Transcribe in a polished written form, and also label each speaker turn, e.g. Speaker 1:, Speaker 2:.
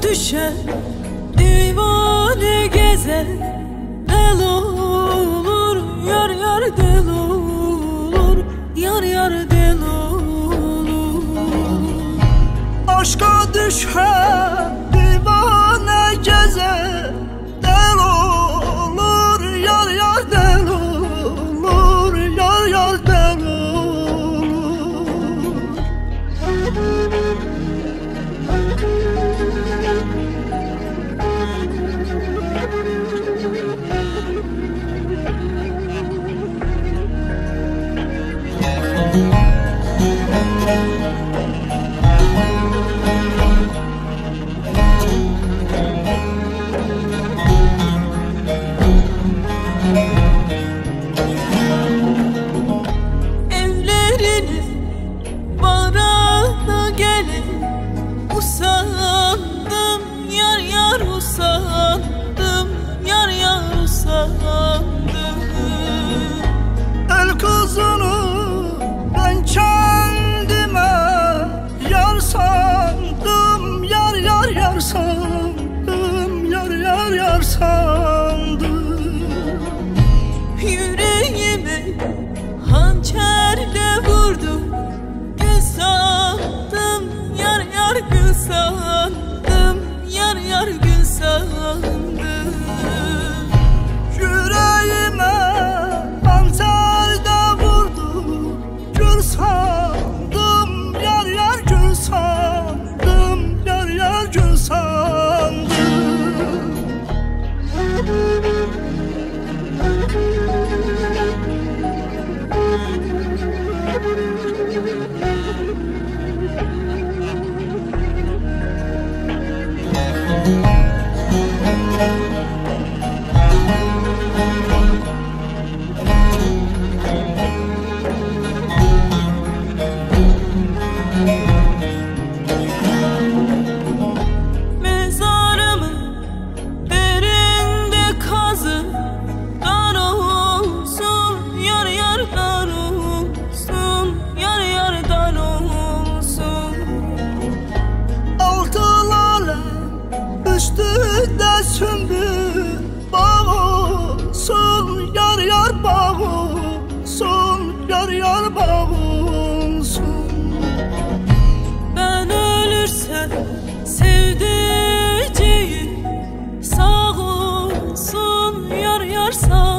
Speaker 1: düşer, divane gezer, del olur, yar yar del olur, yar yar del olur.
Speaker 2: Aşka düşer, divane gezer, del olur, yar yar del olur, yar yar del olur.
Speaker 1: Evleriniz barana gelin, usandım yar yar usandım, yar yar usandım.
Speaker 2: El kızını ben kendime yar sandım, yar yar yar sandım, yar yar yar sandım.
Speaker 1: Yüreğime hançerle vurdum, gül sandım, yar yar gül sandım, yar yar gül sandım.
Speaker 2: Yüreğime hançerde vurdu, gül sandım, yar yar gül sandım, yar yar gül sandım.
Speaker 1: Mezarımın derinde kazın, dar olsun, yar yar dar olsun, yar yar dar olsun.
Speaker 2: Altı lale üstünde sümbül bağ olsun, yar yar bağ olsun, yar yar bağ olsun.
Speaker 1: Ben ölürsem sevdiceğim sağ olsun, yar yar sağ